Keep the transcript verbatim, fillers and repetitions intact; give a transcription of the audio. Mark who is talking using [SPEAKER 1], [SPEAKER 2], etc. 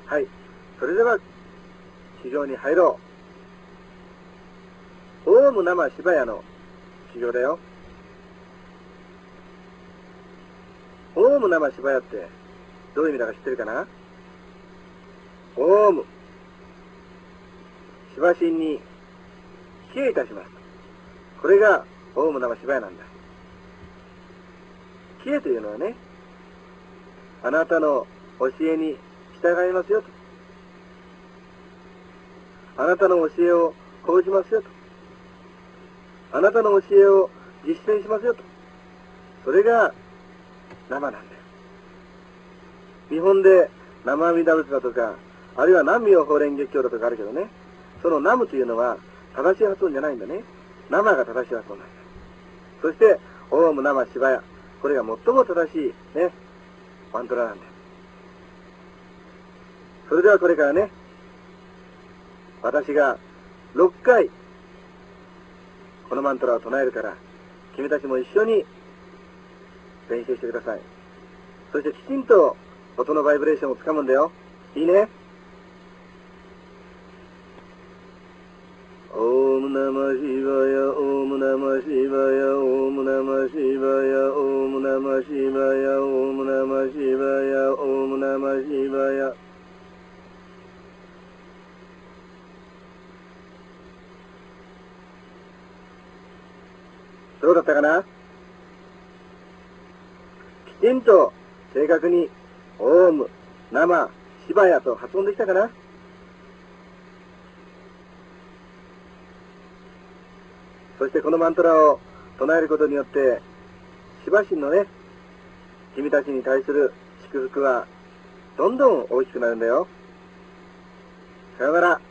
[SPEAKER 1] はい。それでは、修行に入ろう。オウムナマシバヤの修行だよ。オウムナマシバヤってどういう意味だか知ってるかな？オウム。シバ神に帰依いたします。これがオウムナマシバヤなんだ。帰依というのはね、あなたの教えに従いますよと。あなたの教えを講じますよと。あなたの教えを実践しますよと。それが生なんだよ。日本で生阿弥陀仏だとか、あるいは南無妙法蓮華経だとかあるけどね、その南無というのは正しい発音じゃないんだね。生が正しい発音なんだ。そして、オウムナマシバヤ。これが最も正しいね、マントラなんだよ。それではこれからね、私がろっかいこのマントラを唱えるから、君たちも一緒に練習してください。そしてきちんと音のバイブレーションをつかむんだよ。いいね。オームナマシバヤ、オームナマシバヤ、オームナマシバヤ、オームナマシバヤ、オームナマシバヤ、オームナマシバヤ。どうだったかな？きちんと正確にオウム、ナマ、シバヤと発音できたかな？そしてこのマントラを唱えることによって、シバ神のね、君たちに対する祝福はどんどん大きくなるんだよ。さよなら。